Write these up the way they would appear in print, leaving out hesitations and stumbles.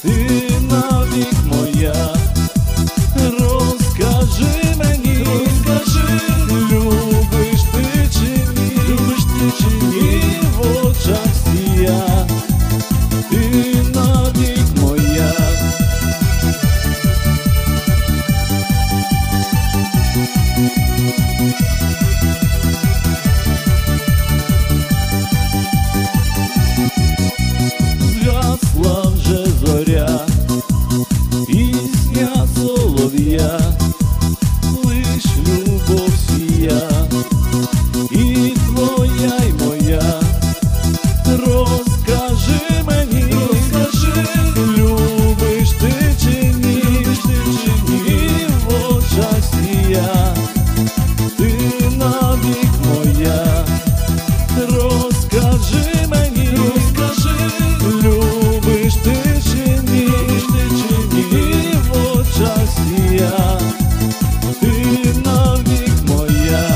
ти навік моя. Розкажи мені, любиш ти чи ні, в очах сія, ти навік моя. Згасла вже зоря, пісня солов'я, лиш любов сія, і твоя, й моя. Розкажи мені, любиш ти чи ні, в очах сія, ти навік моя. Розкажи мені, любиш ти чи ні, в очах сія, ти навік моя.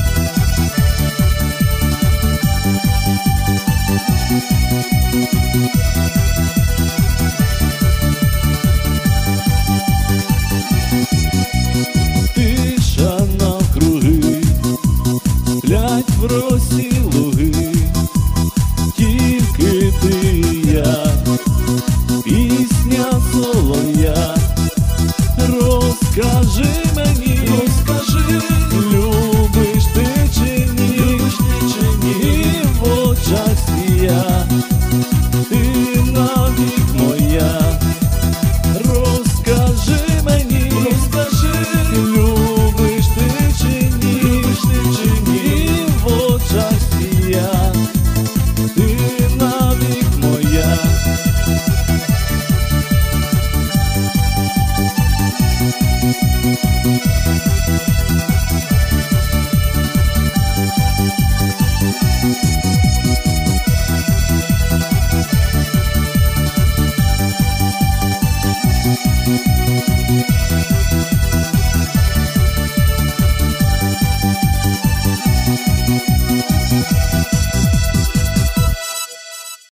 Тиша навкруги, сплять в росі луги, тільки ти і я, пісня солов'я. Розкажи мені, любиш ти чи ні, в очах сія, ти навік моя. Розкажи мені, любиш ти чи ні, в очах сія, ти навік моя.